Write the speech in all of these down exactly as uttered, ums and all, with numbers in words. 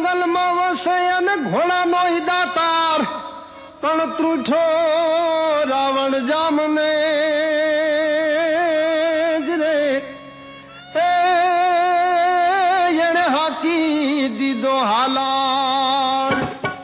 જંગલમાં વસે અને ઘોડાનો દાતાર પણ ત્રુઠો રાવણ જામને જ રે એને હાકી દીધો હાલાર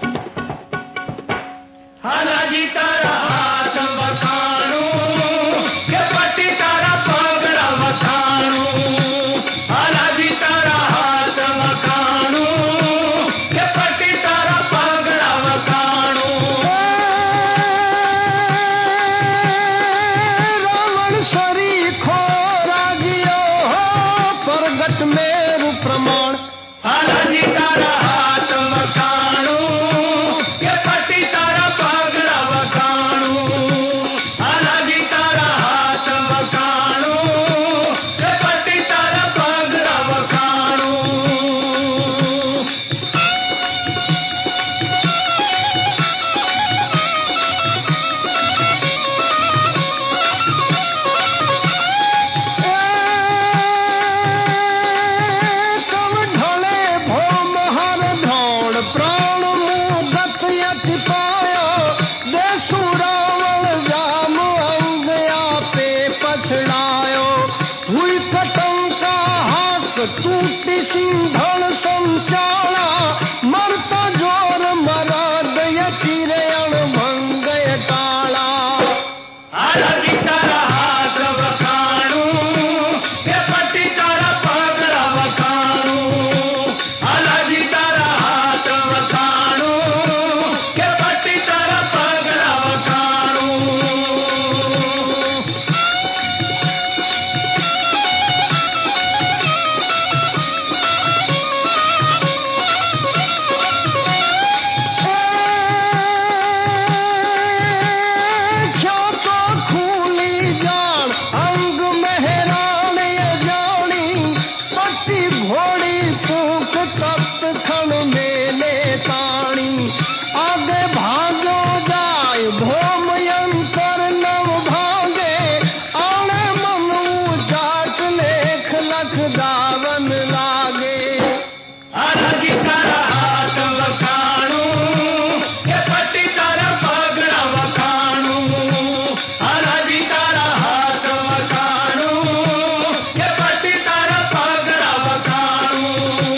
હાલાજી તારા હાથ વખાણું કે પટી તારા પગલા વખાણું હાલાજી તારા હાથ વખાણું કે પટી તારા પગલા વખાણું રાવણ સરીખો રાજીયો પરગટ મેરુ પ્રમાણ હાલાજી તારા હાથ વખાણું કે પટી તારા પગલા વખાણું હાલાજી તારા હાથ વખાણું કે પટી તારા પગલા વખાણું તમ ઢળે ભોમ હર ધોળ પ્રાણ મુગત યતિ પાયો દેસુ રાવણ જામ અંગ આપે પછડાયો હુઈ કટંકા હાક તૂટી સિંધણ સંચાળા મરતા જોર મરદ યતિ રે અણભંગ ટાળા હાલાજી તારા હાથ વખાણું કે પટી તારા પગલા વખાણું હાલાજી તારા હાથ વખાણું કે પટી તારા પગલા વખાણું ક્યાં તો ખુલી જાણ અંગ મહેરાણ જાણી પટ્ટી ઘોડી પૂંખ તત્ખણ મેલે તાણી આગે ભાગો જાય ભોમ યંતર નવ ભાગે આણે મનવું ચાટ લેખ લખ દાવન લાગે હાલાજી તારા હાથ વખાણું કે પટી તારા પગલા વખાણું હાલાજી તારા હાથ વખાણું કે પટી તારા પગલા વખાણું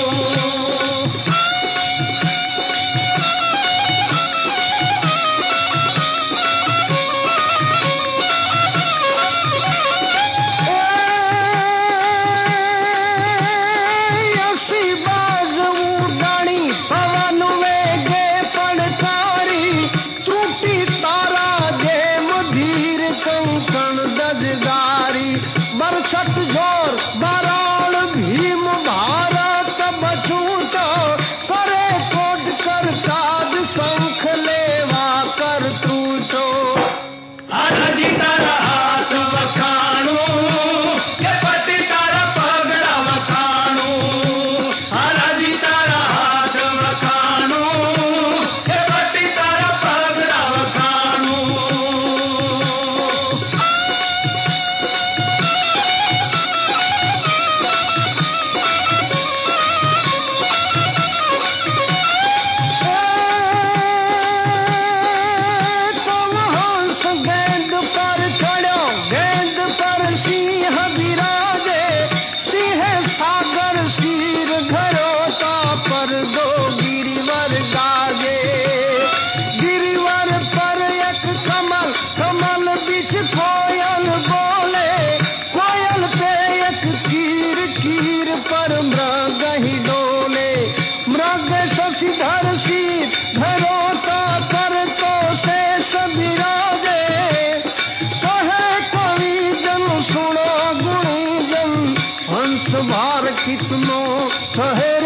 યસી બાજ ઉડાણી પવન વેગે પડકારી તૂટી તારા જેમ ધીર કંકણ દજગારી બરછટ જોર બરાળ ભીમ ભારત બછૂટો કરે કોદ કર કાદ શંખ લેવા કર ત્રુટો હાલાજી તારા હાથ વખાણું કે પટી તારા પગલા વખાણું હાલાજી તારા હાથ વખાણું કે પટી તારા પગલા વખાણું તમ હંસ ગેંદ પર ચડ્યો ગેંદ પર સિંહ બિરાજે સિંહે સાગર શીર ઘરો તા પર દો ગિરિવર ગાજે ગિરિવર પર એક કમલ કમલ બીચ કોયલ બોલે કોયલ पे एक कीर कीर पर मृग ही डोले मृग शशिधर शीत घरोता पर तो शेष विराजे कहे कवि जन सुनो गुणी जन हंस भार कितनो सहे